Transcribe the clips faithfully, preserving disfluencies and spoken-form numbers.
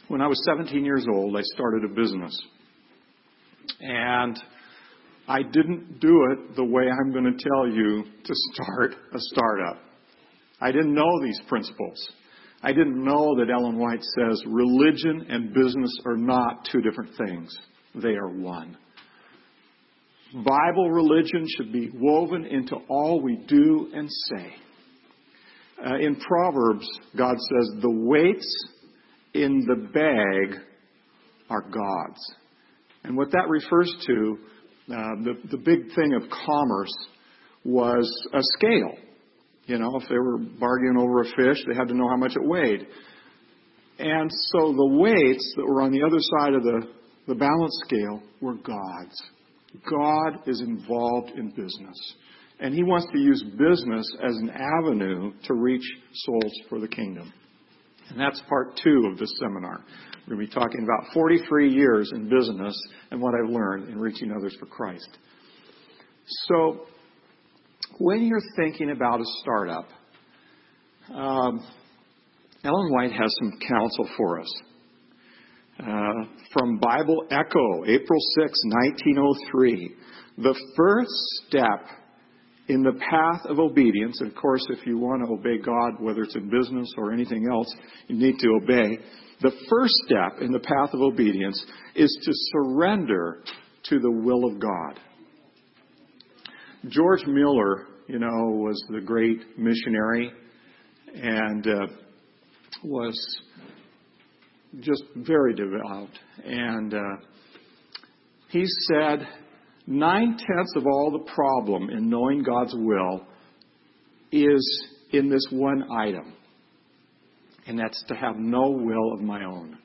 When I was seventeen years old, I started a business. And I didn't do it the way I'm going to tell you to start a startup. I didn't know these principles. I didn't know that Ellen White says religion and business are not two different things. They are one. Bible religion should be woven into all we do and say. Uh, in Proverbs, God says, the weights in the bag are God's. And what that refers to, uh, the, the big thing of commerce was a scale. You know, if they were bargaining over a fish, they had to know how much it weighed. And so the weights that were on the other side of the, the balance scale were God's. God is involved in business. And He wants to use business as an avenue to reach souls for the kingdom. And that's part two of this seminar. We're going to be talking about forty-three years in business and what I've learned in reaching others for Christ. So, when you're thinking about a startup, um, Ellen White has some counsel for us. Uh, from Bible Echo, April sixth, nineteen oh three. The first step in the path of obedience, and of course, if you want to obey God, whether it's in business or anything else, you need to obey. The first step in the path of obedience is to surrender to the will of God. George Mueller, you know, was the great missionary and uh, was just very devout. And uh, he said, nine-tenths of all the problem in knowing God's will is in this one item. And that's to have no will of my own.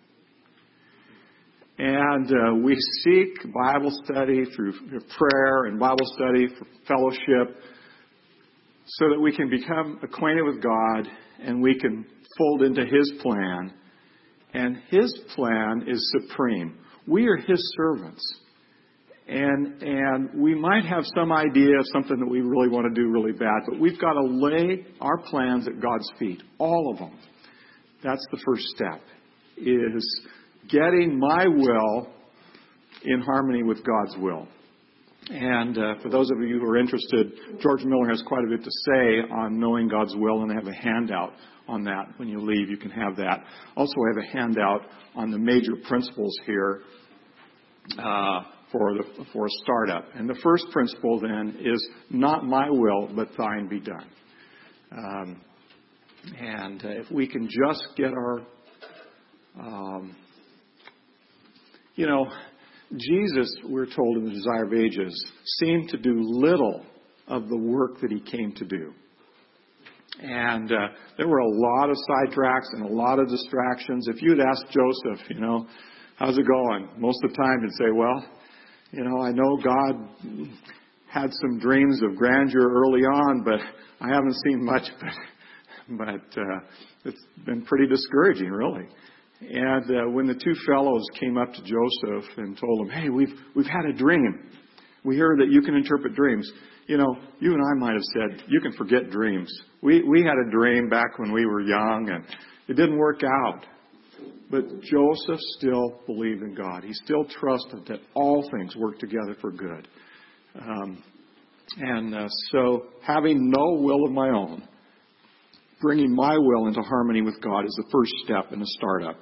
And uh, we seek Bible study through prayer and Bible study for fellowship so that we can become acquainted with God and we can fold into His plan. And His plan is supreme. We are His servants. And and we might have some idea of something that we really want to do really bad, but we've got to lay our plans at God's feet, all of them. That's the first step, is getting my will in harmony with God's will. And uh, for those of you who are interested, George Miller has quite a bit to say on knowing God's will, and I have a handout on that. When you leave, you can have that. Also, I have a handout on the major principles here uh, for the for a startup. And the first principle, then, is not my will, but thine be done. Um, and uh, if we can just get our, um, you know, Jesus, we're told in the Desire of Ages, seemed to do little of the work that He came to do. And uh, there were a lot of sidetracks and a lot of distractions. If you'd asked Joseph, you know, how's it going? Most of the time he'd say, well, you know, I know God had some dreams of grandeur early on, but I haven't seen much. But, but uh, it's been pretty discouraging, really. And uh, when the two fellows came up to Joseph and told him, hey, we've we've had a dream. We hear that you can interpret dreams. You know, you and I might have said, you can forget dreams. We we had a dream back when we were young, and it didn't work out. But Joseph still believed in God. He still trusted that all things work together for good. Um, and uh, so having no will of my own, bringing my will into harmony with God is the first step in a startup.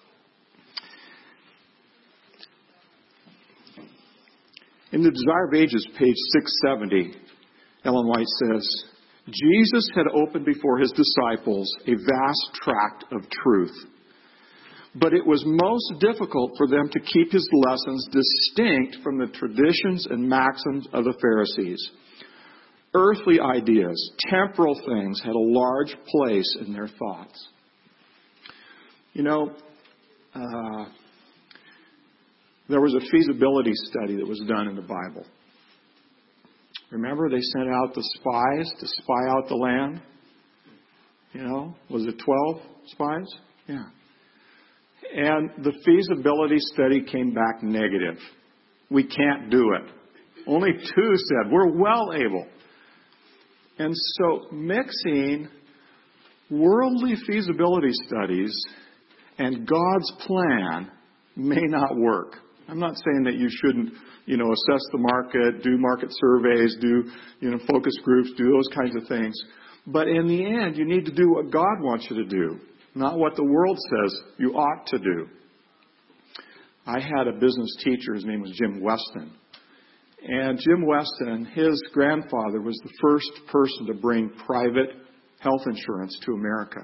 In the Desire of Ages, page six seventy, Ellen White says, Jesus had opened before His disciples a vast tract of truth. But it was most difficult for them to keep His lessons distinct from the traditions and maxims of the Pharisees. Earthly ideas, temporal things had a large place in their thoughts. You know, uh, there was a feasibility study that was done in the Bible. Remember, they sent out the spies to spy out the land? You know, was it twelve spies? Yeah. And the feasibility study came back negative. We can't do it. Only two said, we're well able. And so mixing worldly feasibility studies And God's plan may not work. I'm not saying that you shouldn't, you know, assess the market, do market surveys, do, you know, focus groups, do those kinds of things. But in the end, you need to do what God wants you to do, not what the world says you ought to do. I had a business teacher. His name was Jim Weston. And Jim Weston, his grandfather was the first person to bring private health insurance to America.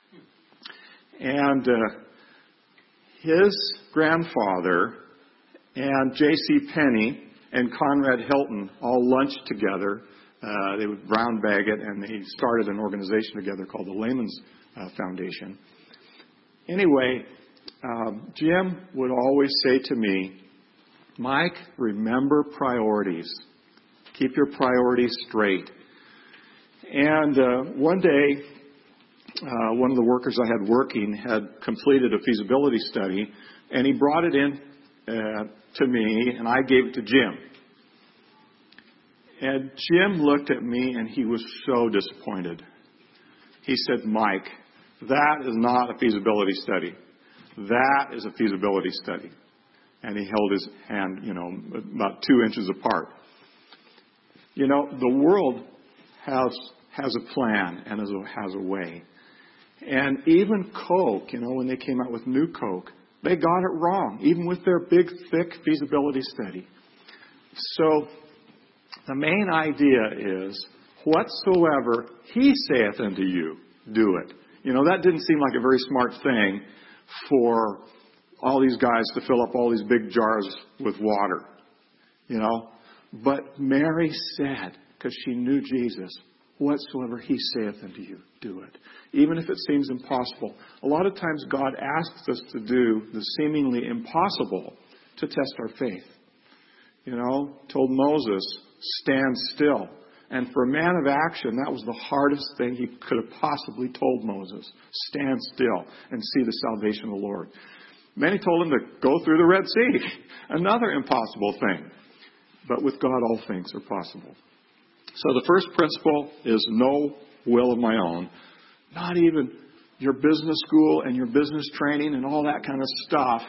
And uh, his grandfather and J C. Penney and Conrad Hilton all lunched together. Uh, they would brown bag it, and they started an organization together called the Layman's uh, Foundation. Anyway, um, Jim would always say to me, Mike, remember priorities. Keep your priorities straight. And uh, one day, uh, one of the workers I had working had completed a feasibility study, and he brought it in uh, to me, and I gave it to Jim. And Jim looked at me, and he was so disappointed. He said, Mike, that is not a feasibility study. That is a feasibility study. And he held his hand, you know, about two inches apart. You know, the world has has a plan and has a, has a way. And even Coke, you know, when they came out with New Coke, they got it wrong, even with their big, thick feasibility study. So the main idea is, whatsoever he saith unto you, do it. You know, that didn't seem like a very smart thing for all these guys to fill up all these big jars with water, you know. But Mary said, because she knew Jesus, whatsoever he saith unto you, do it. Even if it seems impossible. A lot of times God asks us to do the seemingly impossible to test our faith. You know, told Moses, stand still. And for a man of action, that was the hardest thing he could have possibly told Moses. Stand still and see the salvation of the Lord. Many told him to go through the Red Sea. Another impossible thing. But with God, all things are possible. So the first principle is no will of my own. Not even your business school and your business training and all that kind of stuff.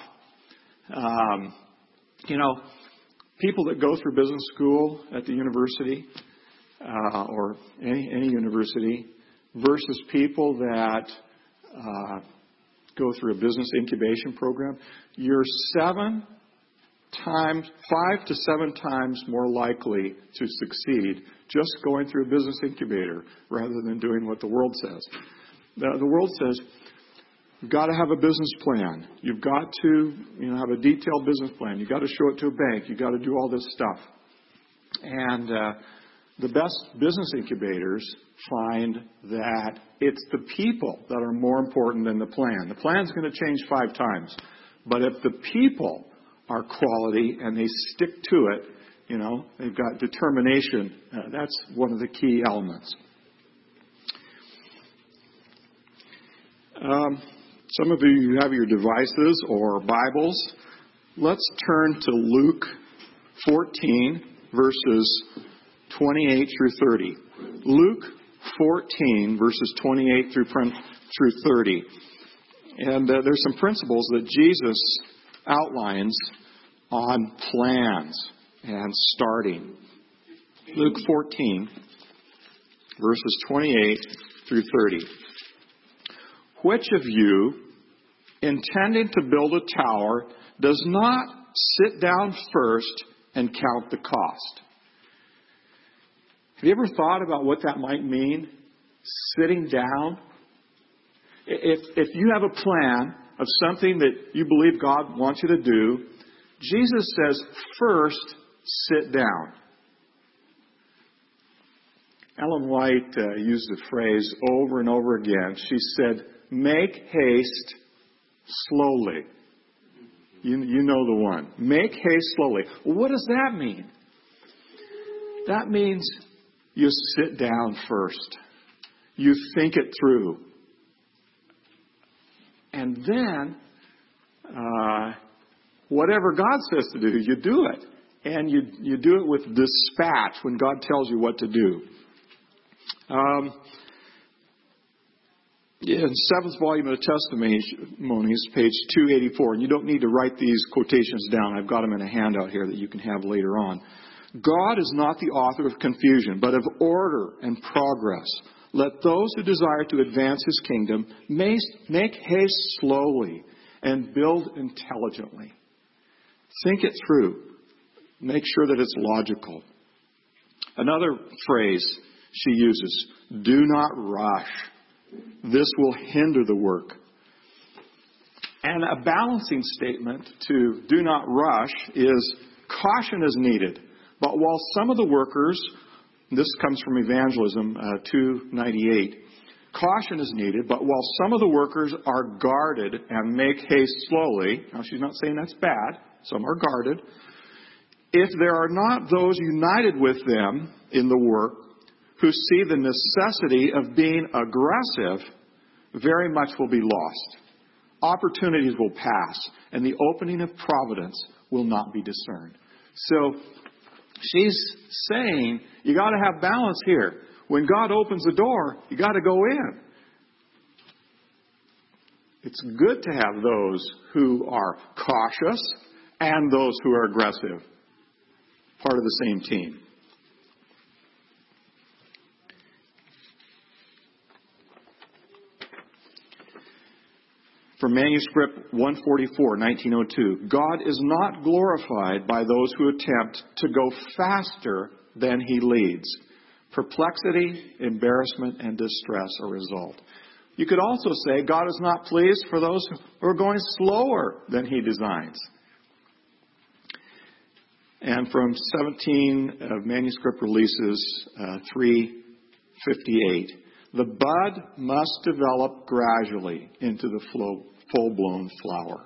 Um, you know, people that go through business school at the university uh, or any, any university versus people that uh, go through a business incubation program, you're seven times, five to seven times more likely to succeed just going through a business incubator rather than doing what the world says. The, the world says you've got to have a business plan. You've got to, you know, have a detailed business plan. You've got to show it to a bank. You've got to do all this stuff. And uh, the best business incubators find that it's the people that are more important than the plan. The plan's going to change five times. But if the people are quality and they stick to it, you know, they've got determination, uh, that's one of the key elements. Um, some of you have your devices or Bibles. Let's turn to Luke fourteen, verses twenty-eight through thirty. Luke fourteen, verses twenty-eight through through thirty. And uh, there's some principles that Jesus outlines on plans and starting. Luke fourteen, verses twenty-eight through thirty. Which of you, intending to build a tower, does not sit down first and count the cost? Have you ever thought about what that might mean? Sitting down? If, if you have a plan of something that you believe God wants you to do, Jesus says, first, sit down. Ellen White uh, used the phrase over and over again. She said, make haste slowly. You, you know the one. Make haste slowly. Well, what does that mean? That means you sit down first. You think it through. And then, uh, whatever God says to do, you do it. And you, you do it with dispatch when God tells you what to do. Um, in seventh volume of the Testimonies, page two eighty-four, and you don't need to write these quotations down. I've got them in a handout here that you can have later on. God is not the author of confusion, but of order and progress. Let those who desire to advance His kingdom make haste slowly and build intelligently. Think it through. Make sure that it's logical. Another phrase she uses, do not rush. This will hinder the work. And a balancing statement to do not rush is caution is needed. But while some of the workers, this comes from Evangelism uh, two ninety-eight, caution is needed, but while some of the workers are guarded and make haste slowly, now she's not saying that's bad, some are guarded, if there are not those united with them in the work who see the necessity of being aggressive, very much will be lost. Opportunities will pass, and the opening of providence will not be discerned. So she's saying you got to have balance here. When God opens the door, you got to go in. It's good to have those who are cautious and those who are aggressive. Part of the same team. From manuscript one forty-four, nineteen oh two, God is not glorified by those who attempt to go faster than He leads. Perplexity, embarrassment, and distress are result. You could also say God is not pleased for those who are going slower than He designs. And from seventeen of manuscript releases, uh, three fifty-eight, the bud must develop gradually into the flow, full-blown flower.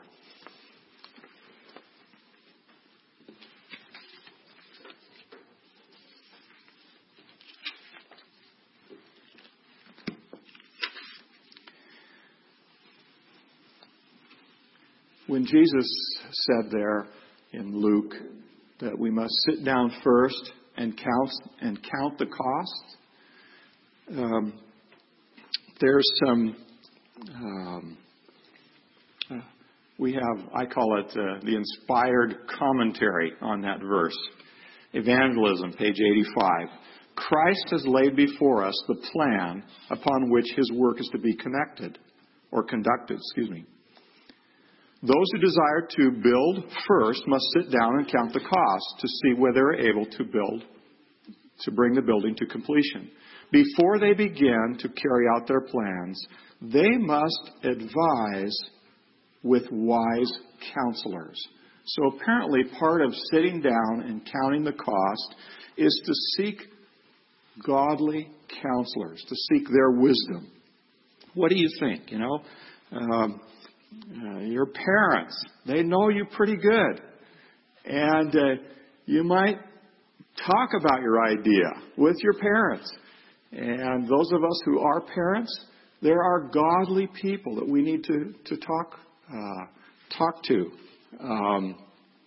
When Jesus said there in Luke that we must sit down first and count and count the cost, um, there's some. Um, uh, we have, I call it uh, the inspired commentary on that verse. Evangelism, page eighty-five. Christ has laid before us the plan upon which His work is to be connected or conducted. Excuse me. Those who desire to build first must sit down and count the cost to see whether they're able to build, to bring the building to completion. Before they begin to carry out their plans, they must advise with wise counselors. So apparently part of sitting down and counting the cost is to seek godly counselors, to seek their wisdom. What do you think? You know, um, Uh, your parents, they know you pretty good. And uh, you might talk about your idea with your parents. And those of us who are parents, there are godly people that we need to, to talk uh, talk to. Um,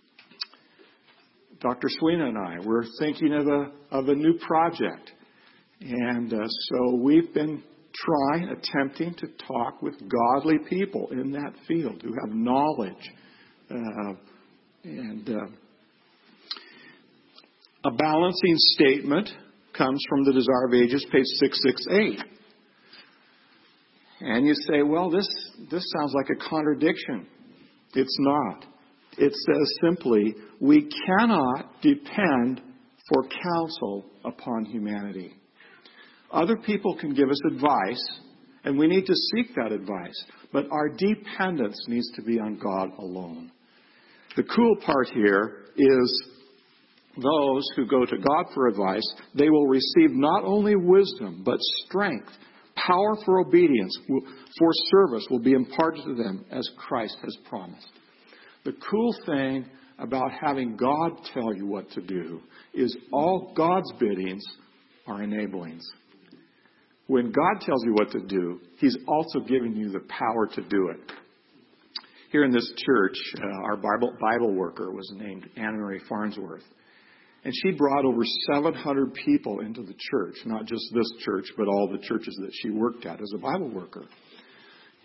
Doctor Sweeney and I, we're thinking of a, of a new project. And uh, so we've been trying, attempting to talk with godly people in that field who have knowledge. Uh, and uh, a balancing statement comes from the Desire of Ages, page six sixty-eight. And you say, well, this, this sounds like a contradiction. It's not. It says simply, we cannot depend for counsel upon humanity. Other people can give us advice, and we need to seek that advice. But our dependence needs to be on God alone. The cool part here is those who go to God for advice, they will receive not only wisdom, but strength, power for obedience, for service will be imparted to them as Christ has promised. The cool thing about having God tell you what to do is all God's biddings are enablings. When God tells you what to do, He's also giving you the power to do it. Here in this church, uh, our Bible, Bible worker was named Anna Marie Farnsworth. And she brought over seven hundred people into the church, not just this church, but all the churches that she worked at as a Bible worker.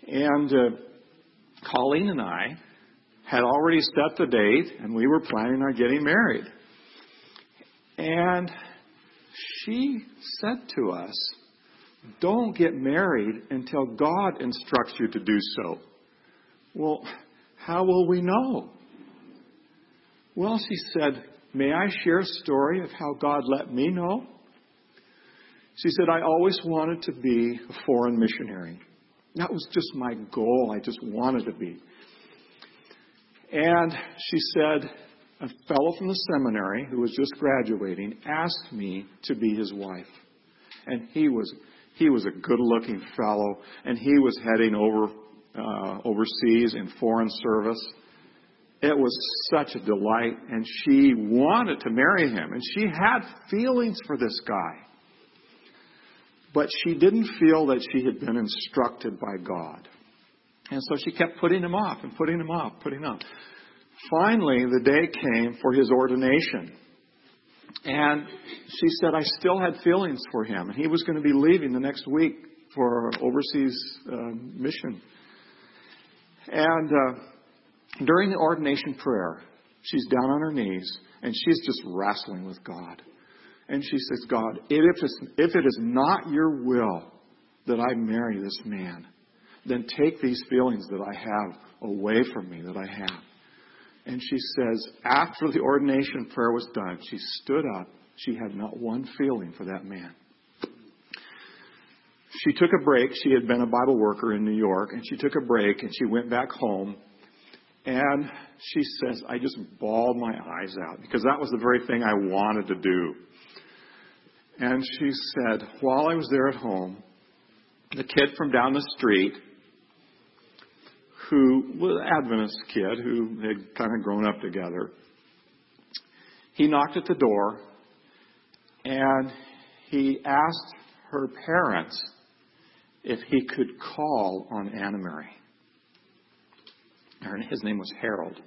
And uh, Colleen and I had already set the date, and we were planning on getting married. And she said to us, don't get married until God instructs you to do so. Well, how will we know? Well, she said, may I share a story of how God let me know? She said, I always wanted to be a foreign missionary. That was just my goal. I just wanted to be. And she said, a fellow from the seminary who was just graduating asked me to be his wife. And he was he was a good-looking fellow, and he was heading over uh, overseas in foreign service. It was such a delight, and she wanted to marry him, and she had feelings for this guy. But she didn't feel that she had been instructed by God. And so she kept putting him off and putting him off, putting him off. Finally, the day came for his ordination. And she said, I still had feelings for him. And he was going to be leaving the next week for overseas uh, mission. And uh, during the ordination prayer, she's down on her knees, and she's just wrestling with God. And she says, God, if, it's, if it is not your will that I marry this man, then take these feelings that I have away from me, that I have. And she says, after the ordination prayer was done, she stood up. She had not one feeling for that man. She took a break. She had been a Bible worker in New York, and she took a break, and she went back home. And she says, I just bawled my eyes out, because that was the very thing I wanted to do. And she said, while I was there at home, the kid from down the street, who was an Adventist kid who had kind of grown up together, he knocked at the door, and he asked her parents if he could call on Anna Mary. His name was Harold.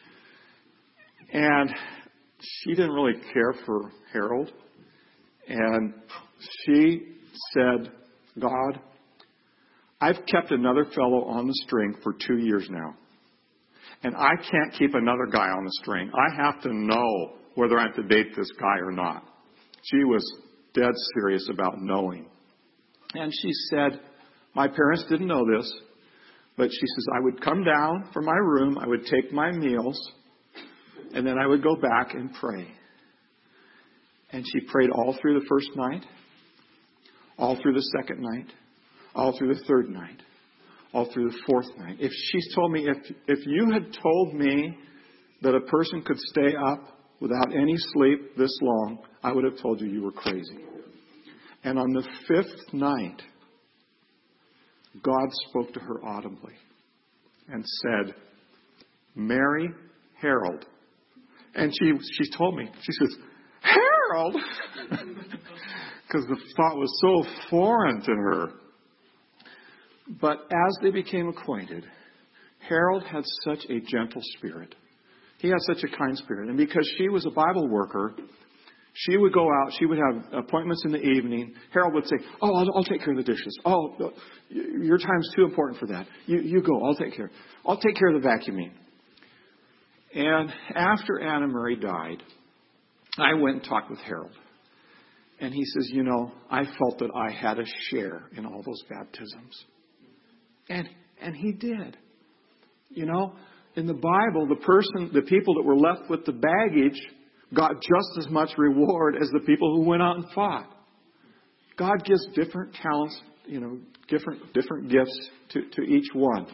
And she didn't really care for Harold. And she said, God, I've kept another fellow on the string for two years now. And I can't keep another guy on the string. I have to know whether I have to date this guy or not. She was dead serious about knowing. And she said, my parents didn't know this, but she says, I would come down from my room, I would take my meals, and then I would go back and pray. And she prayed all through the first night, all through the second night, all through the third night, all through the fourth night. If she's told me, if if you had told me that a person could stay up without any sleep this long, I would have told you you were crazy. And on the fifth night, God spoke to her audibly and said, marry Harold. And she she told me, she says, Harold? Because the thought was so foreign to her. But as they became acquainted, Harold had such a gentle spirit. He had such a kind spirit. And because she was a Bible worker, she would go out, she would have appointments in the evening. Harold would say, oh, I'll, I'll take care of the dishes. Oh, your time's too important for that. You, you go, I'll take care. I'll take care of the vacuuming. And after Anna Mary died, I went and talked with Harold. And he says, you know, I felt that I had a share in all those baptisms. And and he did. You know, in the Bible, the person, the people that were left with the baggage got just as much reward as the people who went out and fought. God gives different talents, you know, different different gifts to, to each one.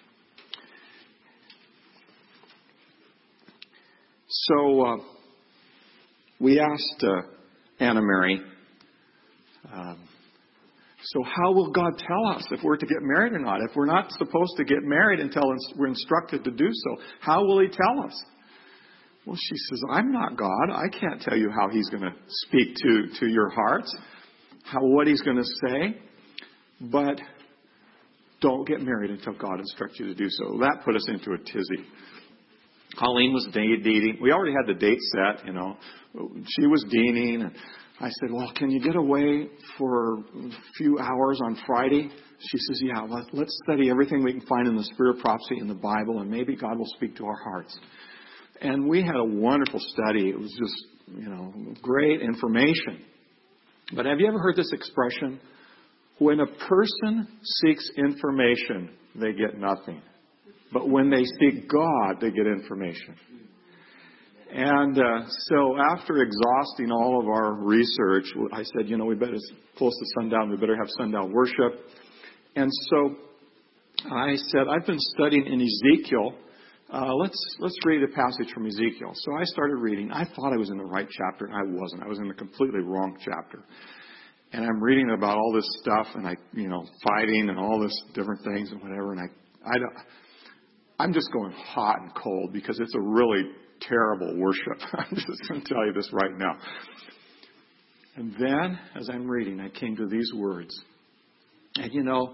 So uh, we asked uh, Anna Mary, um, so how will God tell us if we're to get married or not? If we're not supposed to get married until we're instructed to do so, how will He tell us? Well, she says, I'm not God. I can't tell you how He's going to speak to, to your hearts, how what He's going to say. But don't get married until God instructs you to do so. That put us into a tizzy. Colleen was dating. We already had the date set, you know. She was deaning. And I said, well, can you get away for a few hours on Friday? She says, yeah, let, let's study everything we can find in the Spirit of Prophecy in the Bible, and maybe God will speak to our hearts. And we had a wonderful study. It was just, you know, great information. But have you ever heard this expression? When a person seeks information, they get nothing. But when they seek God, they get information. And uh, so after exhausting all of our research, I said, you know, we better, it's close to sundown, we better have sundown worship. And so I said, I've been studying in Ezekiel. Uh, let's let's read a passage from Ezekiel. So I started reading. I thought I was in the right chapter, and I wasn't. I was in the completely wrong chapter. And I'm reading about all this stuff, and I, you know, fighting and all this different things and whatever. And I, I don't, I'm just going hot and cold because it's a really terrible worship. I'm just going to tell you this right now. And then, as I'm reading, I came to these words. And you know,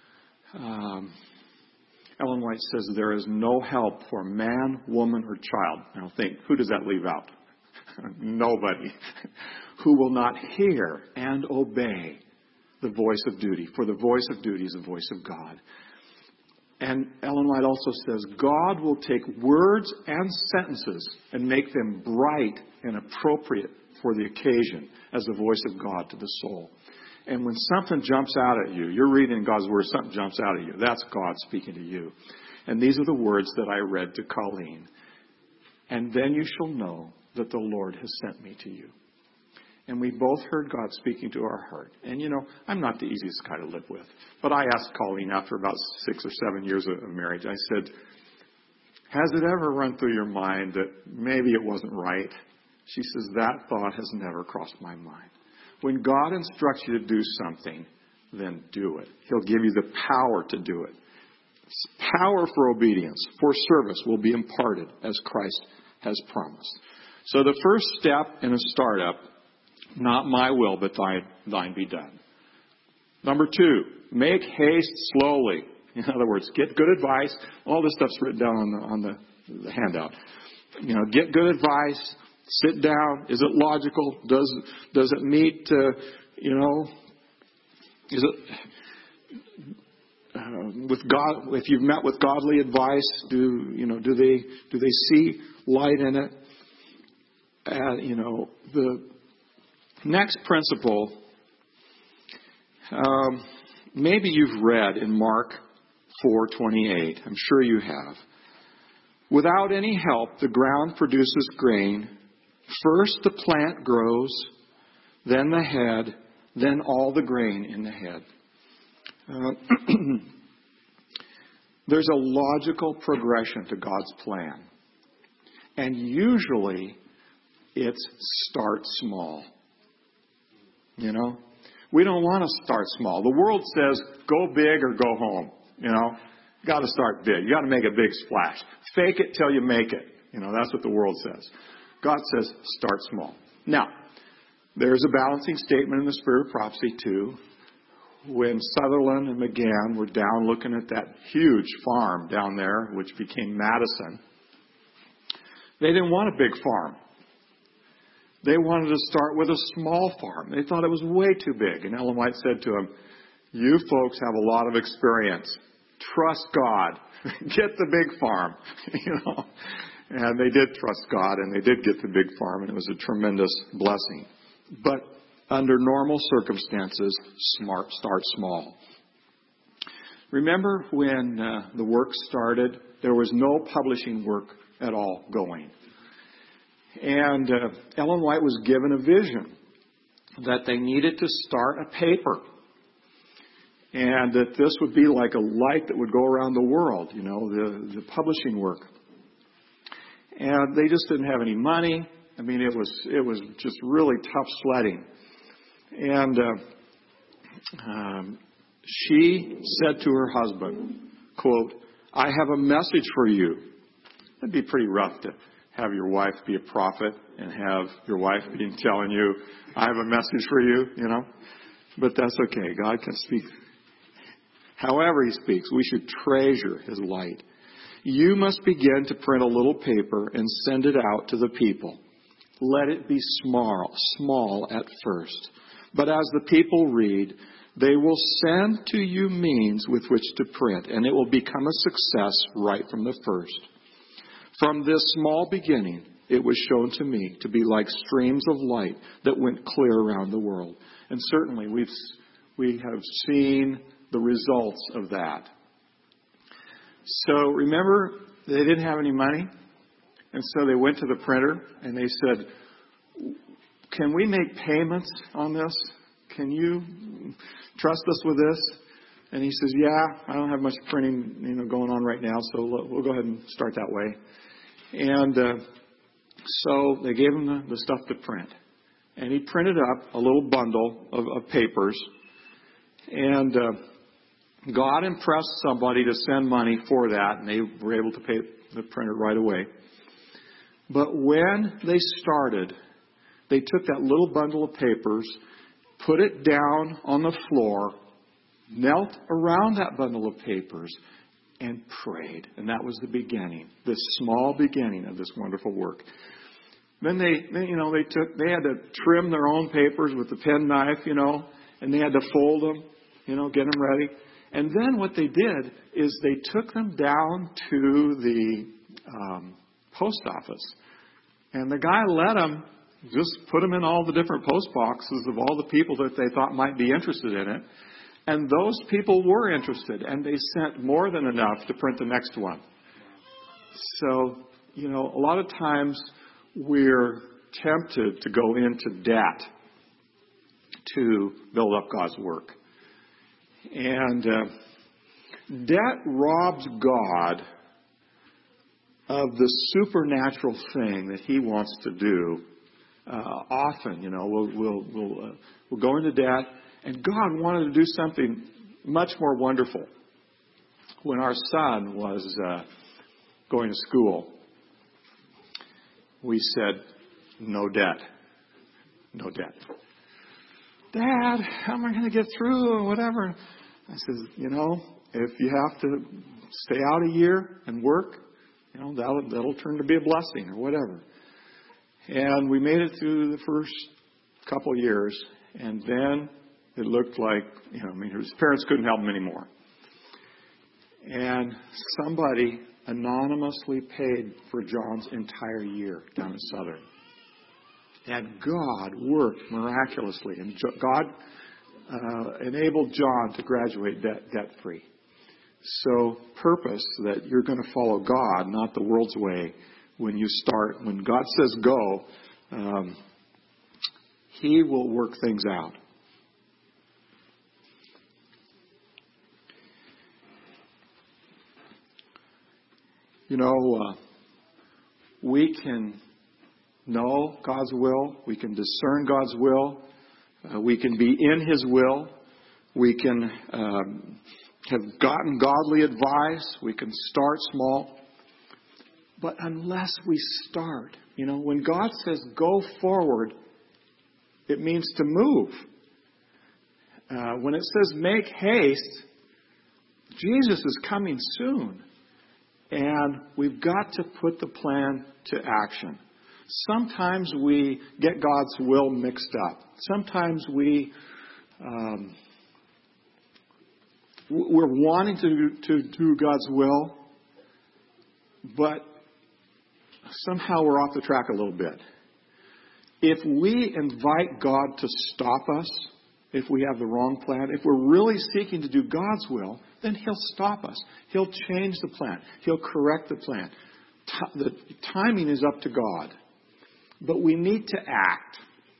um, Ellen White says, there is no help for man, woman, or child. Now think, who does that leave out? Nobody. Who will not hear and obey the voice of duty. For the voice of duty is the voice of God. And Ellen White also says, God will take words and sentences and make them bright and appropriate for the occasion as the voice of God to the soul. And when something jumps out at you, you're reading God's Word, something jumps out at you. That's God speaking to you. And these are the words that I read to Colleen. And then you shall know that the Lord has sent me to you. And we both heard God speaking to our heart. And, you know, I'm not the easiest guy to live with. But I asked Colleen after about six or seven years of marriage, I said, has it ever run through your mind that maybe it wasn't right? She says, that thought has never crossed my mind. When God instructs you to do something, then do it. He'll give you the power to do it. Power for obedience, for service will be imparted as Christ has promised. So the first step in a startup, not my will, but thine, thine be done. Number two, make haste slowly. In other words, get good advice. All this stuff's written down on the, on the, the handout. You know, get good advice. Sit down. Is it logical? Does does it meet? Uh, you know, is it uh, with God? If you've met with godly advice, do you know? Do they do they see light in it? Uh, you know, the next principle. Um, maybe you've read in Mark four twenty-eight. I'm sure you have. Without any help, the ground produces grain. First the plant grows, then the head, then all the grain in the head. Uh, there's a logical progression to God's plan. And usually it's start small. You know? We don't want to start small. The world says go big or go home. You know? You got to start big. You got to make a big splash. Fake it till you make it. You know, that's what the world says. God says, start small. Now, there's a balancing statement in the Spirit of Prophecy, too. When Sutherland and McGann were down looking at that huge farm down there, which became Madison, they didn't want a big farm. They wanted to start with a small farm. They thought it was way too big. And Ellen White said to them, you folks have a lot of experience. Trust God. Get the big farm. You know. And they did trust God, and they did get the big farm, and it was a tremendous blessing. But under normal circumstances, smart, start small. Remember when uh, the work started, there was no publishing work at all going. And uh, Ellen White was given a vision that they needed to start a paper. And that this would be like a light that would go around the world, you know, the, the publishing work. And they just didn't have any money. I mean, it was it was just really tough sledding. And uh, um, she said to her husband, quote, I have a message for you. It'd be pretty rough to have your wife be a prophet and have your wife be telling you, I have a message for you, you know. But that's okay. God can speak. However he speaks, we should treasure his light. You must begin to print a little paper and send it out to the people. let it be small, small at first. But as the people read, they will send to you means with which to print, and it will become a success right from the first. From this small beginning, it was shown to me to be like streams of light that went clear around the world. And certainly we've, we have seen the results of that. So remember, they didn't have any money, and so they went to the printer and they said, can we make payments on this? Can you trust us with this? And he says, yeah, I don't have much printing, you know, going on right now, so we'll go ahead and start that way. And uh, so they gave him the, the stuff to print. And he printed up a little bundle of, of papers. And uh, God impressed somebody to send money for that, and they were able to pay the printer right away. But when they started, they took that little bundle of papers, put it down on the floor, knelt around that bundle of papers, and prayed. And that was the beginning, this small beginning of this wonderful work. Then they, they, you know, they took, they had to trim their own papers with the penknife, you know, and they had to fold them, you know, get them ready. And then what they did is they took them down to the um, post office. And the guy let them just put them in all the different post boxes of all the people that they thought might be interested in it. And those people were interested, and they sent more than enough to print the next one. So, you know, a lot of times we're tempted to go into debt to build up God's work. And uh, debt robs God of the supernatural thing that He wants to do. Uh, often, you know, we'll we'll we'll, uh, we'll go into debt, and God wanted to do something much more wonderful. When our son was uh, going to school, we said, "No debt, no debt." Dad, how am I going to get through or whatever? I said, you know, if you have to stay out a year and work, you know, that'll, that'll turn to be a blessing or whatever. And we made it through the first couple of years, and then it looked like, you know, I mean, his parents couldn't help him anymore. And somebody anonymously paid for John's entire year down in Southern. And God worked miraculously, and God uh, enabled John to graduate debt, debt-free. So purpose that you're going to follow God, not the world's way. When you start, when God says go, um, He will work things out. You know, uh, we can know God's will. We can discern God's will. Uh, we can be in His will. We can um, have gotten godly advice. We can start small. But unless we start, you know, when God says go forward, it means to move. Uh, when it says make haste, Jesus is coming soon. And we've got to put the plan to action. Sometimes we get God's will mixed up. Sometimes we, um, we're wanting to, to do God's will, but somehow we're off the track a little bit. If we invite God to stop us, if we have the wrong plan, if we're really seeking to do God's will, then He'll stop us. He'll change the plan. He'll correct the plan. T- the timing is up to God. But we need to act.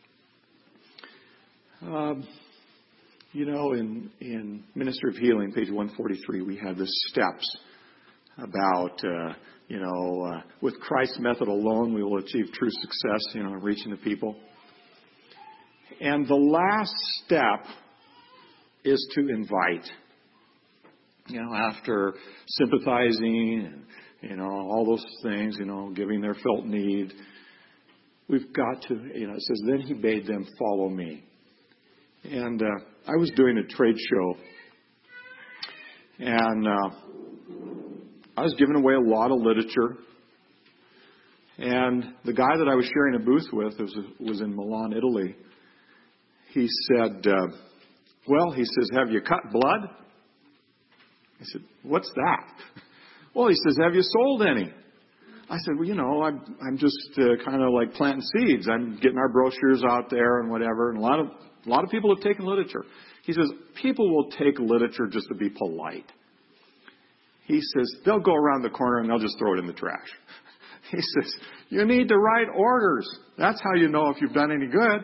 Um, you know, in, in Ministry of Healing, page one forty-three, we have the steps about, uh, you know, uh, with Christ's method alone, we will achieve true success, you know, in reaching the people. And the last step is to invite. You know, after sympathizing and, you know, all those things, you know, giving their felt need, we've got to, you know, it says, then He bade them follow me. And uh, I was doing a trade show, and uh, I was giving away a lot of literature. And the guy that I was sharing a booth with was, was in Milan, Italy. He said, uh, well, he says, have you cut blood? I said, what's that? Well, he says, have you sold any? I said, well, you know, I'm, I'm just uh, kind of like planting seeds. I'm getting our brochures out there and whatever. And a lot of, a lot of people have taken literature. He says, people will take literature just to be polite. He says, they'll go around the corner and they'll just throw it in the trash. He says, you need to write orders. That's how you know if you've done any good.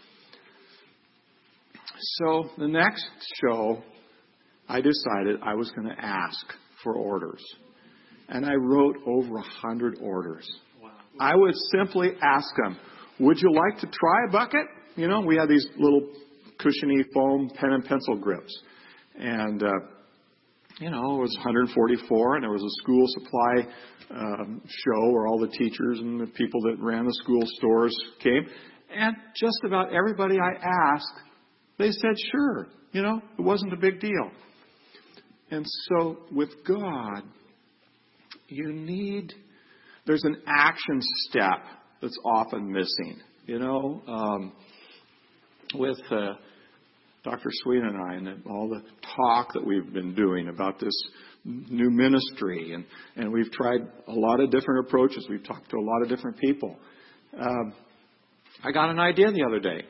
So the next show, I decided I was going to ask for orders. And I wrote over a hundred orders. Wow. I would simply ask them, would you like to try a bucket? You know, we had these little cushiony foam pen and pencil grips. And, uh, you know, it was one hundred forty-four, and there was a school supply um, show where all the teachers and the people that ran the school stores came. And just about everybody I asked, they said, sure. You know, it wasn't a big deal. And so with God, you need, there's an action step that's often missing. You know, um, with uh, Doctor Sweden and I, and all the talk that we've been doing about this new ministry, and, and we've tried a lot of different approaches. We've talked to a lot of different people. Um, I got an idea the other day.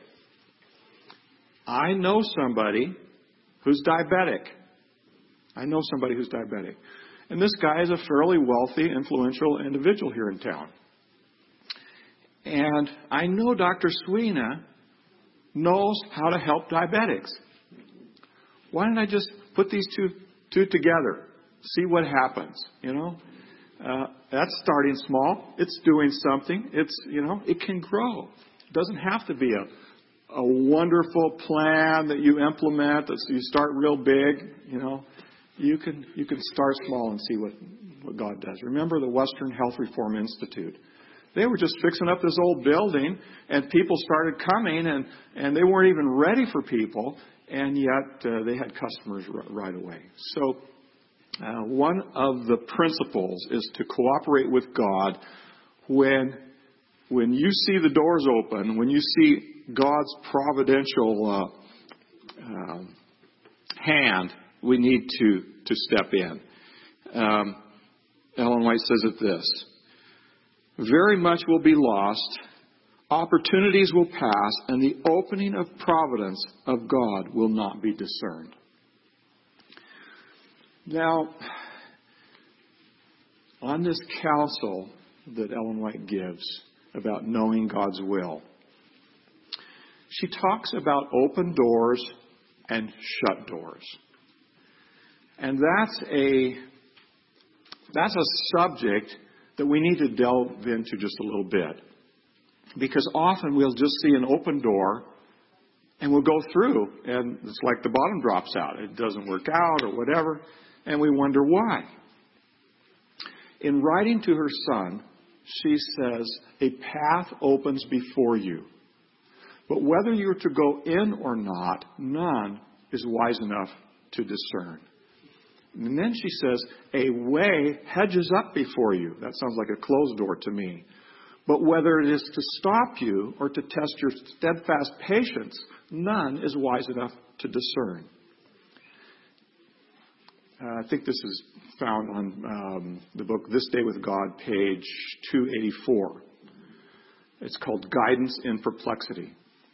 I know somebody who's diabetic. I know somebody who's diabetic. And this guy is a fairly wealthy, influential individual here in town. And I know Doctor Swina knows how to help diabetics. Why don't I just put these two, two together, see what happens, you know? Uh, that's starting small. It's doing something. It's, you know, it can grow. It doesn't have to be a, a wonderful plan that you implement, that you start real big, you know. You can you can start small and see what, what God does. Remember the Western Health Reform Institute. They were just fixing up this old building, and people started coming, and, and they weren't even ready for people, and yet uh, they had customers r- right away. So uh, one of the principles is to cooperate with God when, when you see the doors open, when you see God's providential uh, uh, hand. We need to, to step in. Um, Ellen White says it this. Very much will be lost, opportunities will pass, and the opening of providence of God will not be discerned. Now, on this counsel that Ellen White gives about knowing God's will, she talks about open doors and shut doors. And that's a that's a subject that we need to delve into just a little bit. Because often we'll just see an open door and we'll go through and it's like the bottom drops out. It doesn't work out or whatever. And we wonder why. In writing to her son, she says, a path opens before you. But whether you're to go in or not, none is wise enough to discern. And then she says, a way hedges up before you. That sounds like a closed door to me. But whether it is to stop you or to test your steadfast patience, none is wise enough to discern. Uh, I think this is found on um, the book This Day with God, page two eighty-four. It's called Guidance in Perplexity.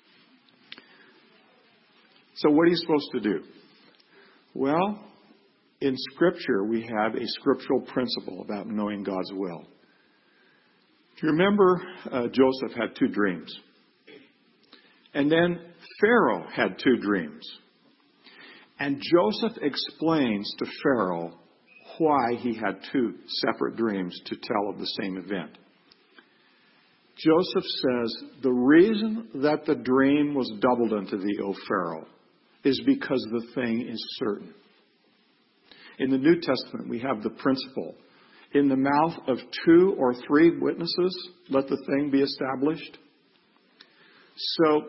So what are you supposed to do? Well, in Scripture, we have a scriptural principle about knowing God's will. Do you remember uh, Joseph had two dreams? And then Pharaoh had two dreams. And Joseph explains to Pharaoh why he had two separate dreams to tell of the same event. Joseph says, the reason that the dream was doubled unto thee, O Pharaoh, is because the thing is certain. In the New Testament, we have the principle. In the mouth of two or three witnesses, let the thing be established. So,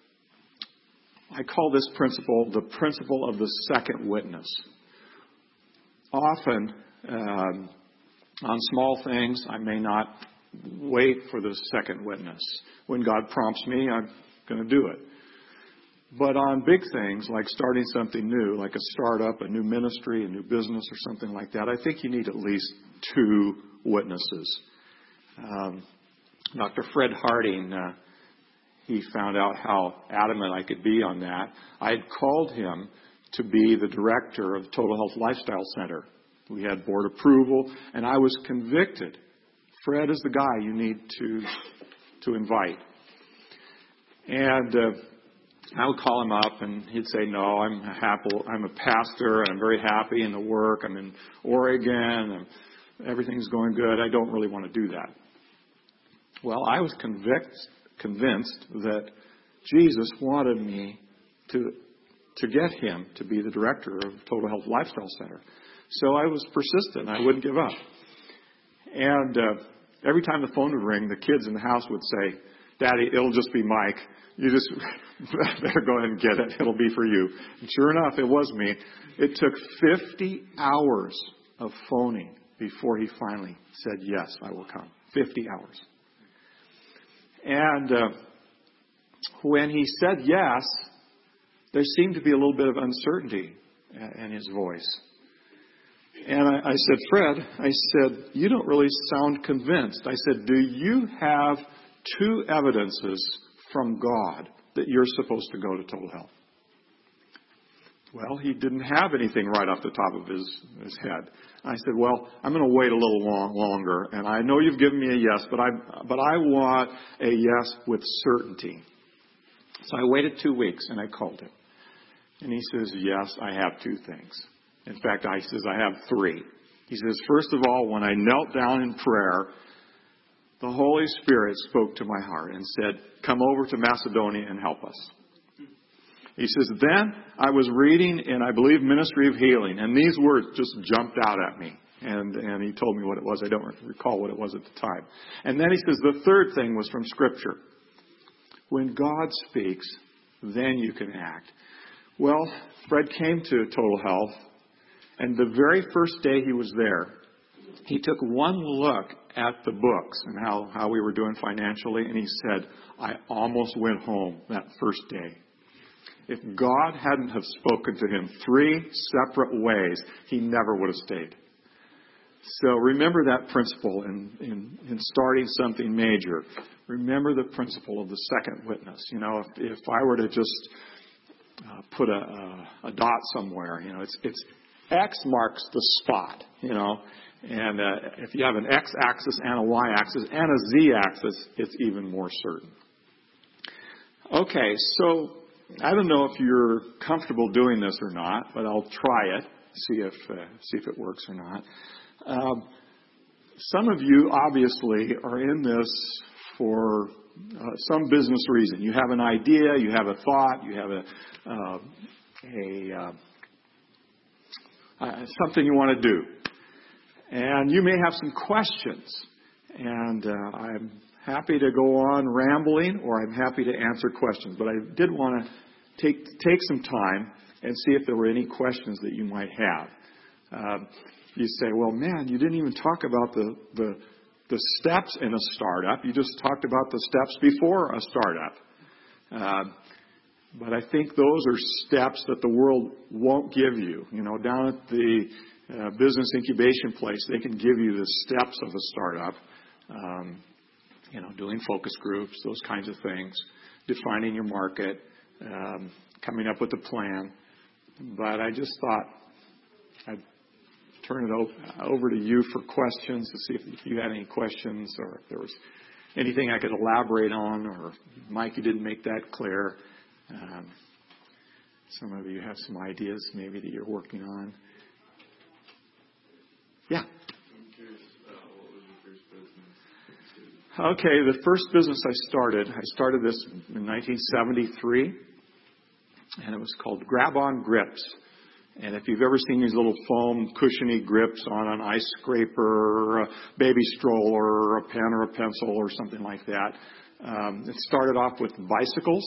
I call this principle the principle of the second witness. Often, um, on small things, I may not wait for the second witness. When God prompts me, I'm going to do it. But on big things like starting something new, like a startup, a new ministry, a new business or something like that, I think you need at least two witnesses. Um, Doctor Fred Harding, uh, he found out how adamant I could be on that. I had called him to be the director of Total Health Lifestyle Center. We had board approval, and I was convicted. Fred is the guy you need to to invite. And uh, I would call him up, and he'd say, no, I'm happy. I'm a pastor, and I'm very happy in the work. I'm in Oregon, and everything's going good. I don't really want to do that. Well, I was convinced, convinced that Jesus wanted me to to get him to be the director of Total Health Lifestyle Center. So I was persistent. I wouldn't give up. And uh, every time the phone would ring, the kids in the house would say, Daddy, it'll just be Mike. You just better go ahead and get it. It'll be for you. And sure enough, it was me. It took fifty hours of phoning before he finally said, yes, I will come. fifty hours. And uh, when he said yes, there seemed to be a little bit of uncertainty in his voice. And I, I said, Fred, I said, you don't really sound convinced. I said, do you have two evidences from God that you're supposed to go to Total Health? Well, he didn't have anything right off the top of his, his head. I said, well, I'm going to wait a little long, longer. And I know you've given me a yes, but I, but I want a yes with certainty. So I waited two weeks and I called him. And he says, yes, I have two things. In fact, I says, I have three. He says, first of all, when I knelt down in prayer, the Holy Spirit spoke to my heart and said, come over to Macedonia and help us. He says, then I was reading in, I believe, Ministry of Healing, and these words just jumped out at me. And, and he told me what it was. I don't recall what it was at the time. And then he says, the third thing was from Scripture. When God speaks, then you can act. Well, Fred came to Total Health, and the very first day he was there, he took one look at the books and how, how we were doing financially, and he said, I almost went home that first day. If God hadn't have spoken to him three separate ways, he never would have stayed. So remember that principle in, in, in starting something major. Remember the principle of the second witness. You know, if, if I were to just uh, put a, a, a dot somewhere, you know, it's, it's X marks the spot, you know. And uh, if you have an X-axis and a Y-axis and a Z-axis, it's even more certain. Okay, so I don't know if you're comfortable doing this or not, but I'll try it, see if uh, see if it works or not. Um, some of you obviously are in this for uh, some business reason. You have an idea, you have a thought, you have a uh, a uh, uh, something you want to do, and you may have some questions. And uh, I'm happy to go on rambling, or I'm happy to answer questions. But I did want to take take some time and see if there were any questions that you might have. Uh, you say, well, man, you didn't even talk about the, the the steps in a startup. You just talked about the steps before a startup. Uh, but I think those are steps that the world won't give you. You know, down at the uh, business incubation place, they can give you the steps of a startup. Um, you know, doing focus groups, those kinds of things, defining your market, um, coming up with a plan. But I just thought I'd turn it over to you for questions to see if you had any questions or if there was anything I could elaborate on, or Mike, you didn't make that clear. Um, some of you have some ideas maybe that you're working on. Yeah. Okay, the first business I started, I started this in nineteen seventy-three, and it was called Grab-On Grips. And if you've ever seen these little foam cushiony grips on an ice scraper, or a baby stroller, or a pen or a pencil or something like that, um, it started off with bicycles,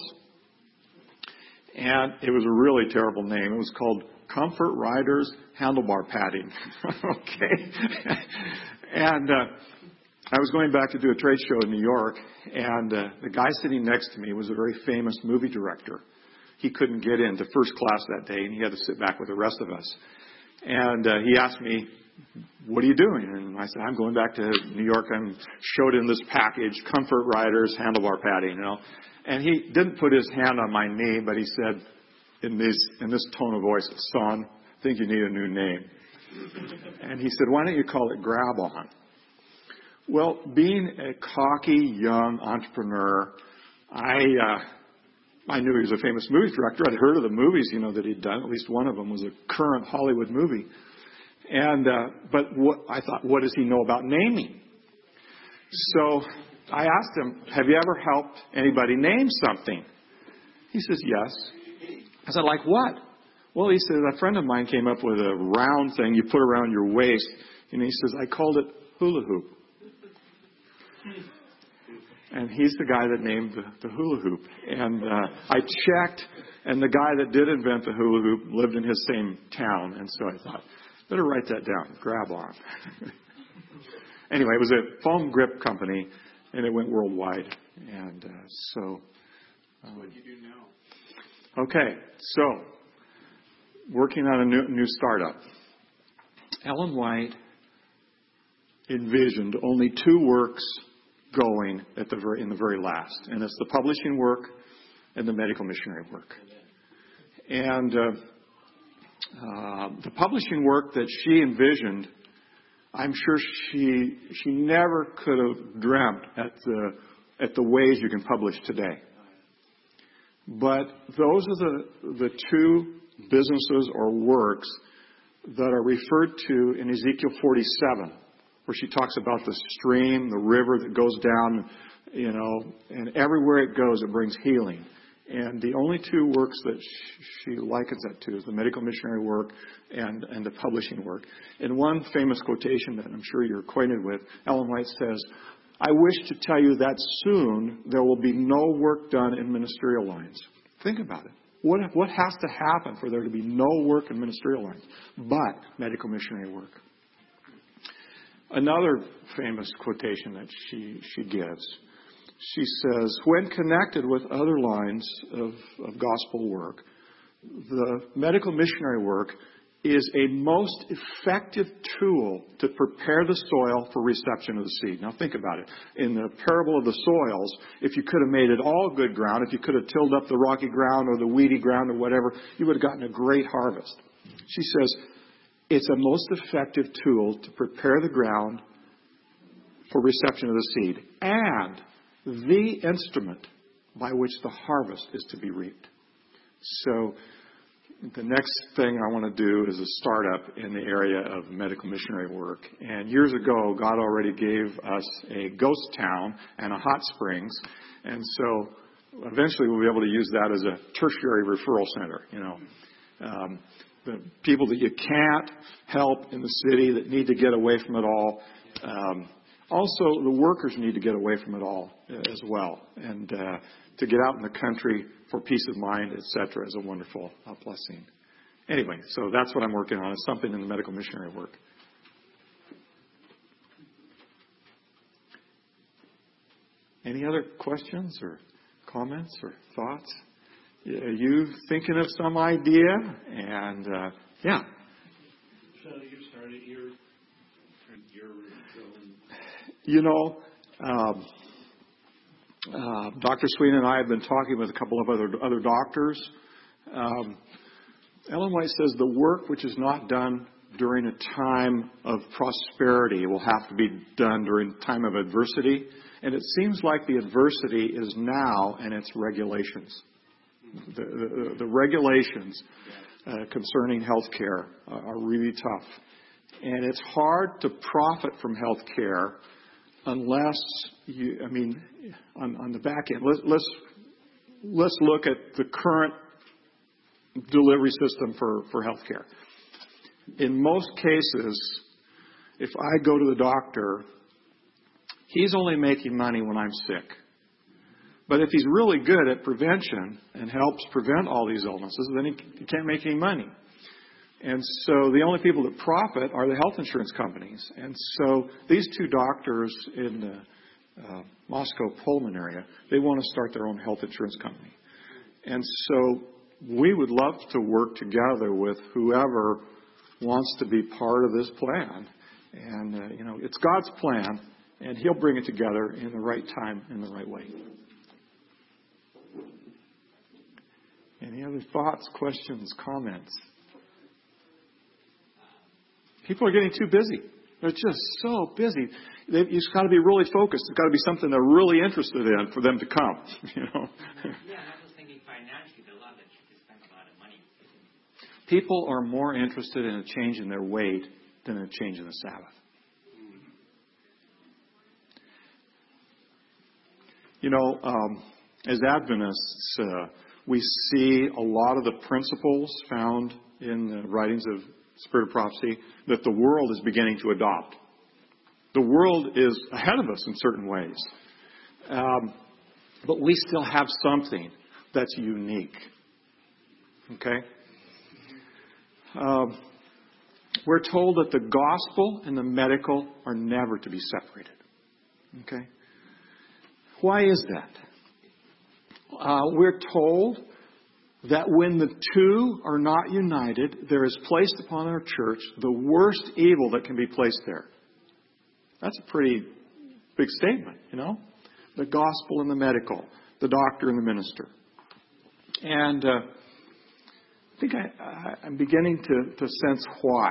and it was a really terrible name. It was called Comfort Riders Handlebar Padding. Okay. and... Uh, I was going back to do a trade show in New York, and uh, the guy sitting next to me was a very famous movie director. He couldn't get into first class that day, and he had to sit back with the rest of us. And uh, he asked me, "What are you doing?" And I said, "I'm going back to New York. I'm showed him this package, Comfort Riders, handlebar padding, you know." And he didn't put his hand on my knee, but he said in this, in this tone of voice, "Son, I think you need a new name." And he said, "Why don't you call it Grab-On?" Well, being a cocky young entrepreneur, I uh, I knew he was a famous movie director. I'd heard of the movies, you know, that he'd done. At least one of them was a current Hollywood movie. And uh, but what, I thought, what does he know about naming? So I asked him, "Have you ever helped anybody name something?" He says, "Yes." I said, "Like what?" Well, he said, "A friend of mine came up with a round thing you put around your waist." And he says, "I called it hula hoop." And he's the guy that named the, the hula hoop. And uh, I checked, and the guy that did invent the hula hoop lived in his same town. And so I thought, better write that down. Grab-On. Anyway, it was a foam grip company, and it went worldwide. And uh, so... Um, what do you do now? Okay, so working on a new, new startup. Ellen White envisioned only two works going at the very, in the very last, and it's the publishing work and the medical missionary work. And uh, uh, the publishing work that she envisioned, I'm sure she she never could have dreamt at the at the ways you can publish today. But those are the the two businesses or works that are referred to in Ezekiel forty-seven, where she talks about the stream, the river that goes down, you know, and everywhere it goes, it brings healing. And the only two works that she likens that to is the medical missionary work and, and the publishing work. In one famous quotation that I'm sure you're acquainted with, Ellen White says, "I wish to tell you that soon there will be no work done in ministerial lines." Think about it. What, what has to happen for there to be no work in ministerial lines but medical missionary work? Another famous quotation that she, she gives, she says, "When connected with other lines of, of gospel work, the medical missionary work is a most effective tool to prepare the soil for reception of the seed." Now think about it. In the parable of the soils, if you could have made it all good ground, if you could have tilled up the rocky ground or the weedy ground or whatever, you would have gotten a great harvest. She says, it's a most effective tool to prepare the ground for reception of the seed and the instrument by which the harvest is to be reaped. So the next thing I want to do is a startup in the area of medical missionary work. And years ago, God already gave us a ghost town and a hot springs. And so eventually we'll be able to use that as a tertiary referral center, you know. Um, the people that you can't help in the city that need to get away from it all. Um, also, the workers need to get away from it all as well. And uh, to get out in the country for peace of mind, et cetera, is a wonderful uh, blessing. Anyway, so that's what I'm working on. It's something in the medical missionary work. Any other questions or comments or thoughts? Are you thinking of some idea? And, uh, yeah. So you started your, your You know, um, uh, Doctor Sweeney and I have been talking with a couple of other other doctors. Um, Ellen White says the work which is not done during a time of prosperity will have to be done during a time of adversity. And it seems like the adversity is now and its regulations. The, the, the regulations uh, concerning health care are really tough. And it's hard to profit from health care unless you, I mean, on, on the back end, let, let's, let's look at the current delivery system for, for health care. In most cases, if I go to the doctor, he's only making money when I'm sick. But if he's really good at prevention and helps prevent all these illnesses, then he, he can't make any money. And so the only people that profit are the health insurance companies. And so these two doctors in the uh, Moscow, Pullman area, they want to start their own health insurance company. And so we would love to work together with whoever wants to be part of this plan. And, uh, you know, it's God's plan, and He'll bring it together in the right time, in the right way. Any other thoughts, questions, comments? People are getting too busy. They're just so busy. They've, you've got to be really focused. It's got to be something they're really interested in for them to come. You know. Yeah, and I was thinking financially, the law that you could spend a lot of money. People are more interested in a change in their weight than a change in the Sabbath. You know, um, as Adventists, uh, we see a lot of the principles found in the writings of Spirit of Prophecy that the world is beginning to adopt. The world is ahead of us in certain ways. Um, but we still have something that's unique. Okay? Um, we're told that the gospel and the medical are never to be separated. Okay? Why is that? Uh, we're told that when the two are not united, there is placed upon our church the worst evil that can be placed there. That's a pretty big statement, you know? The gospel and the medical, the doctor and the minister. And uh, I think I, I, I'm beginning to, to sense why.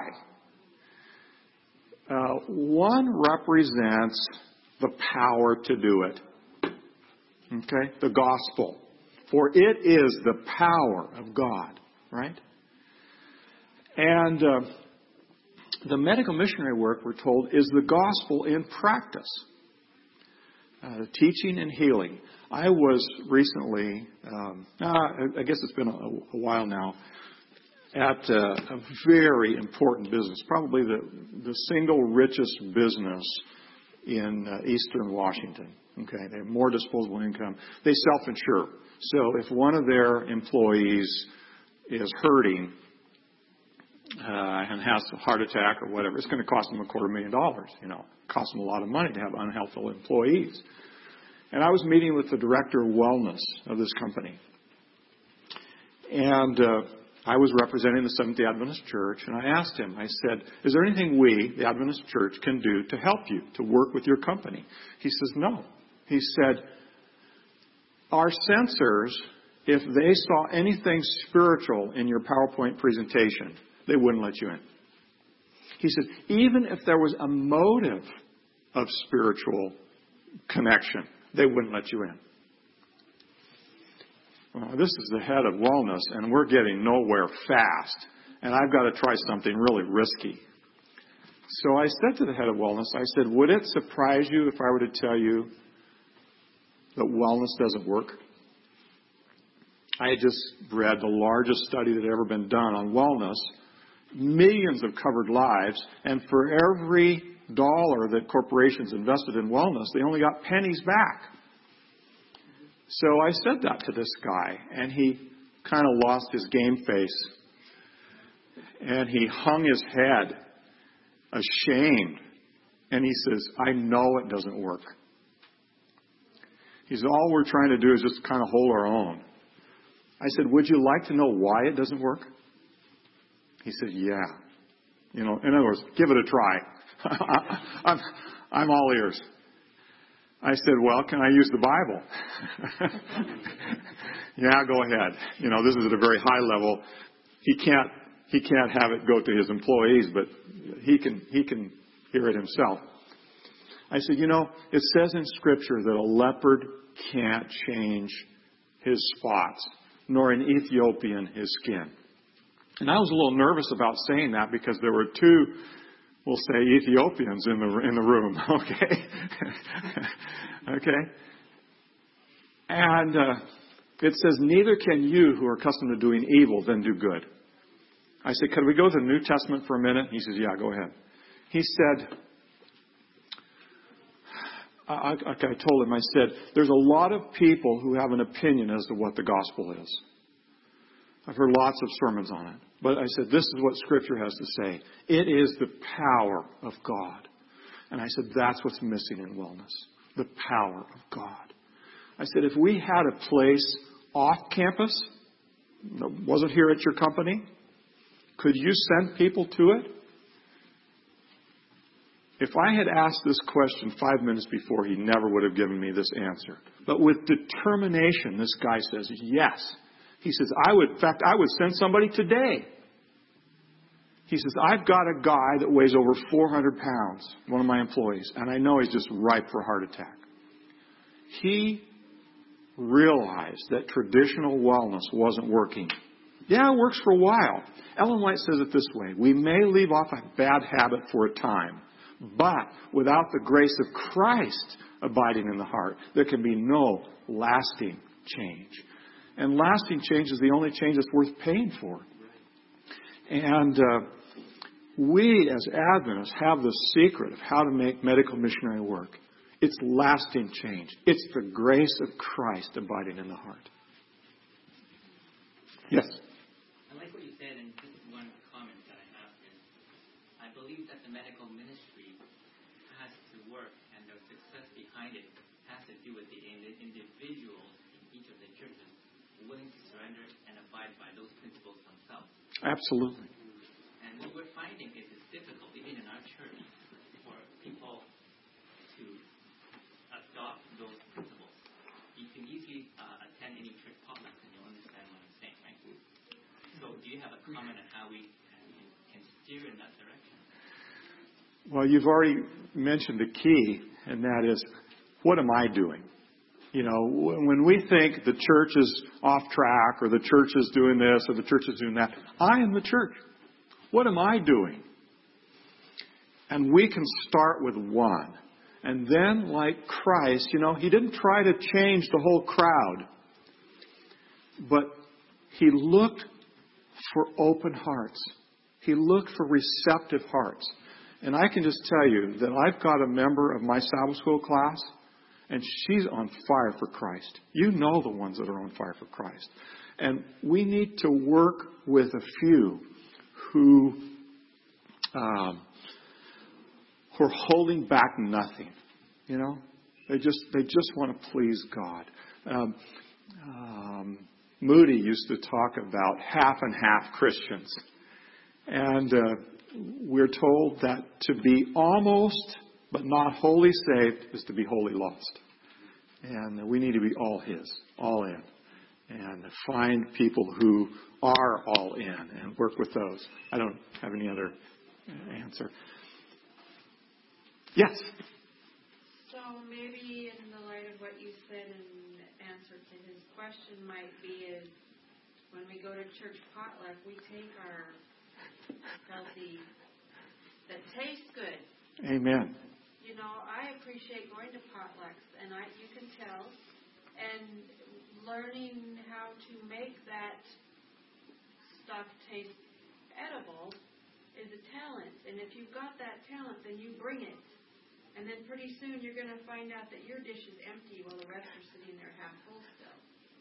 Uh, one represents the power to do it. Okay? The gospel. For it is the power of God, right? And uh, the medical missionary work, we're told, is the gospel in practice. Uh, teaching and healing. I was recently, um, uh, I guess it's been a, a while now, at uh, a very important business, probably the, the single richest business in uh, eastern Washington. Okay, they have more disposable income. They self-insure. So if one of their employees is hurting uh, and has a heart attack or whatever, it's going to cost them a quarter million dollars. You know, it costs them a lot of money to have unhealthful employees. And I was meeting with the director of wellness of this company, and uh, I was representing the Seventh-day Adventist Church, and I asked him, I said, is there anything we, the Adventist Church, can do to help you, to work with your company? He says, no. He said, our censors, if they saw anything spiritual in your PowerPoint presentation, they wouldn't let you in. He said, even if there was a motive of spiritual connection, they wouldn't let you in. Well, this is the head of wellness, and we're getting nowhere fast. And I've got to try something really risky. So I said to the head of wellness, I said, would it surprise you if I were to tell you that wellness doesn't work? I had just read the largest study that had ever been done on wellness. Millions of covered lives. And for every dollar that corporations invested in wellness, they only got pennies back. So I said that to this guy, and he kind of lost his game face. And he hung his head, ashamed. And he says, I know it doesn't work. He said, all we're trying to do is just kind of hold our own. I said, would you like to know why it doesn't work? He said, yeah. You know, in other words, give it a try. I'm, I'm all ears. I said, well, can I use the Bible? Yeah, go ahead. You know, this is at a very high level. He can't, he can't have it go to his employees, but he can, he can hear it himself. I said, you know, it says in Scripture that a leopard can't change his spots, nor an Ethiopian his skin. And I was a little nervous about saying that because there were two, we'll say, Ethiopians in the in the room. Okay, okay. And uh, it says, neither can you who are accustomed to doing evil then do good. I said, could we go to the New Testament for a minute? He says, yeah, go ahead. He said, I, I told him, I said, there's a lot of people who have an opinion as to what the gospel is. I've heard lots of sermons on it. But I said, this is what Scripture has to say. It is the power of God. And I said, that's what's missing in wellness. The power of God. I said, if we had a place off campus that wasn't here at your company, could you send people to it? If I had asked this question five minutes before, he never would have given me this answer. But with determination, this guy says, yes. He says, I would, in fact, I would send somebody today. He says, I've got a guy that weighs over four hundred pounds, one of my employees, and I know he's just ripe for a heart attack. He realized that traditional wellness wasn't working. Yeah, it works for a while. Ellen White says it this way: we may leave off a bad habit for a time, but without the grace of Christ abiding in the heart, there can be no lasting change. And lasting change is the only change that's worth paying for. And uh, we as Adventists have the secret of how to make medical missionary work. It's lasting change. It's the grace of Christ abiding in the heart. Yes? I like what you said, and just one comment that I have is, I believe that the medical ministry has to work, and the success behind it has to do with the individuals in each of the churches willing to surrender and abide by those principles themselves. Absolutely. And what we're finding is it's difficult, even in our church, for people to adopt those principles. You can easily uh, attend any church potluck and you'll understand what I'm saying, right? So do you have a comment on how we can, can steer in that direction? Well, you've already mentioned the key, and that is, what am I doing? You know, when we think the church is off track, or the church is doing this, or the church is doing that, I am the church. What am I doing? And we can start with one. And then, like Christ, you know, he didn't try to change the whole crowd. But he looked for open hearts. He looked for receptive hearts. And I can just tell you that I've got a member of my Sabbath school class, and she's on fire for Christ. You know the ones that are on fire for Christ. And we need to work with a few who, um, who are holding back nothing. You know, they just they just want to please God. Um, um, Moody used to talk about half and half Christians, and uh, we're told that to be almost but not wholly saved is to be wholly lost. And we need to be all His, all in. And find people who are all in and work with those. I don't have any other answer. Yes? So maybe in the light of what you said in answer to his question might be is, when we go to church potluck, we take our healthy, that tastes good. Amen. You know, I appreciate going to potlucks, and I you can tell, and learning how to make that stuff taste edible is a talent. And if you've got that talent, then you bring it. And then pretty soon you're going to find out that your dish is empty while the rest are sitting there half full still.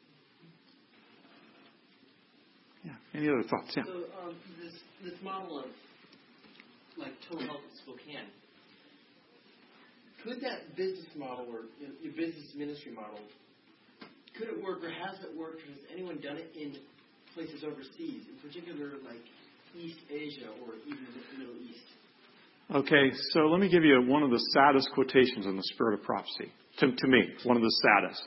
Yeah. Any other thoughts? Yeah. So um, this this model of like Total Health at Spokane, could that business model or you know, your business ministry model, could it work or has it worked? Has anyone done it in places overseas, in particular like East Asia or even the Middle East? Okay, so let me give you one of the saddest quotations in the Spirit of Prophecy. To, to me, one of the saddest.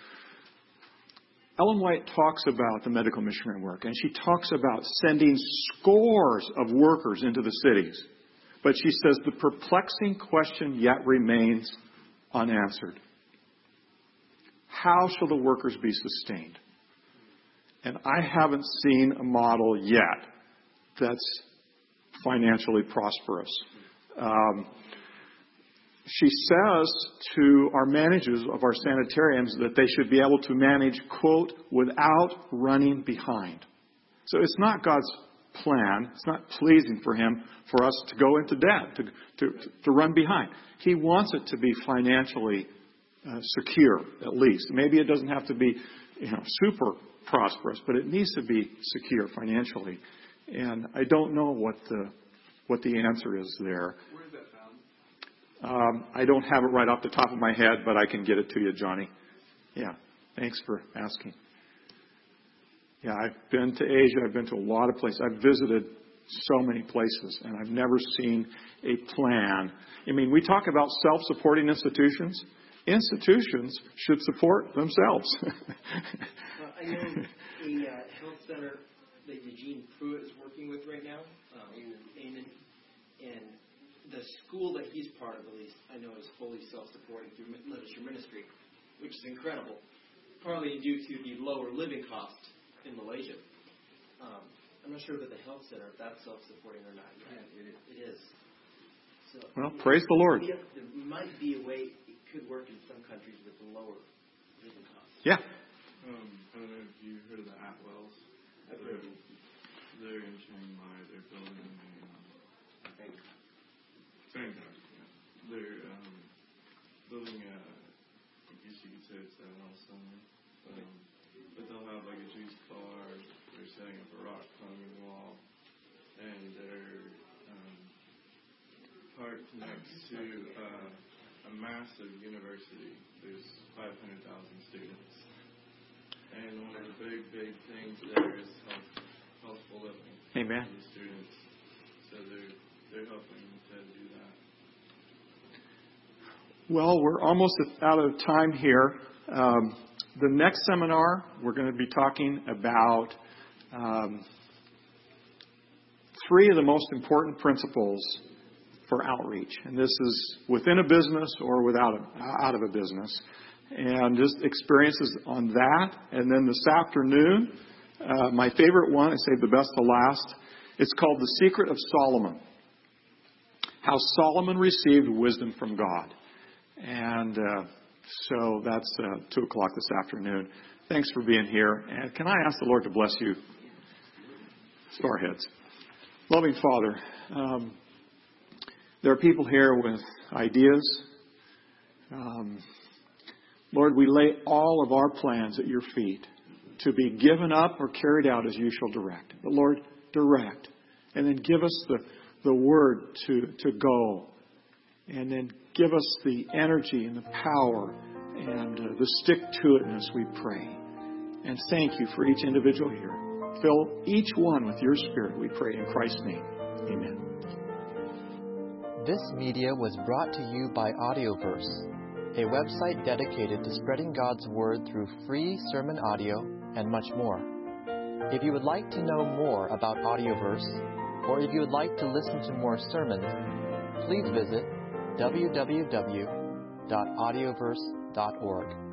Ellen White talks about the medical missionary work, and she talks about sending scores of workers into the cities. But she says the perplexing question yet remains unanswered. How shall the workers be sustained? And I haven't seen a model yet that's financially prosperous. Um, she says to our managers of our sanitariums that they should be able to manage, quote, without running behind. So it's not God's plan. It's not pleasing for Him for us to go into debt, to, to, to run behind. He wants it to be financially uh, secure, at least. Maybe it doesn't have to be, you know, super prosperous, but it needs to be secure financially. And I don't know what the what the answer is there. Where is that found? Um, I don't have it right off the top of my head, but I can get it to you, Johnny. Yeah, thanks for asking. Yeah, I've been to Asia. I've been to a lot of places. I've visited so many places, and I've never seen a plan. I mean, we talk about self-supporting institutions. Institutions should support themselves. Well, I know a uh, health center that Eugene Pruitt is working with right now, um, in Amen, and the school that he's part of, at least, I know is fully self-supporting through Literature Ministry, which is incredible, partly due to the lower living cost in Malaysia. Um, I'm not sure about the health center, if that's self-supporting or not. Yeah, it, it is. So, Well, praise the Lord. There might be a way it could work in some countries with the lower living costs. Yeah. Um, I don't know if you heard of the Atwells. I've heard of They're in Chiang Mai. They're building a Bangkok. Bangkok. Yeah. They're um, building a. I guess you could say it's a house somewhere. Um, but they'll have like a juice bar. They're setting up a rock climbing wall, and they're um, parked next to uh, a massive university. There's five hundred thousand students. And one of the big, big things there is health, healthful living. Amen. For the students. So they're, they're helping to do that. Well, we're almost out of time here. Um, the next seminar, we're going to be talking about um, three of the most important principles for outreach. And this is within a business or without a, out of a business. And just experiences on that. And then this afternoon, uh, my favorite one, I saved the best to last. It's called The Secret of Solomon. How Solomon received wisdom from God. And uh, so that's uh, two o'clock this afternoon. Thanks for being here. And can I ask the Lord to bless you? Bow our heads. Loving Father, um, there are people here with ideas. Um, Lord, we lay all of our plans at your feet to be given up or carried out as you shall direct. But Lord, direct. And then give us the, the word to, to go. And then give us the energy and the power and uh, the stick-to-itness, we pray. And thank you for each individual here. Fill each one with your Spirit, we pray in Christ's name. Amen. This media was brought to you by Audioverse, a website dedicated to spreading God's Word through free sermon audio and much more. If you would like to know more about Audioverse, or if you would like to listen to more sermons, please visit w w w dot audioverse dot org.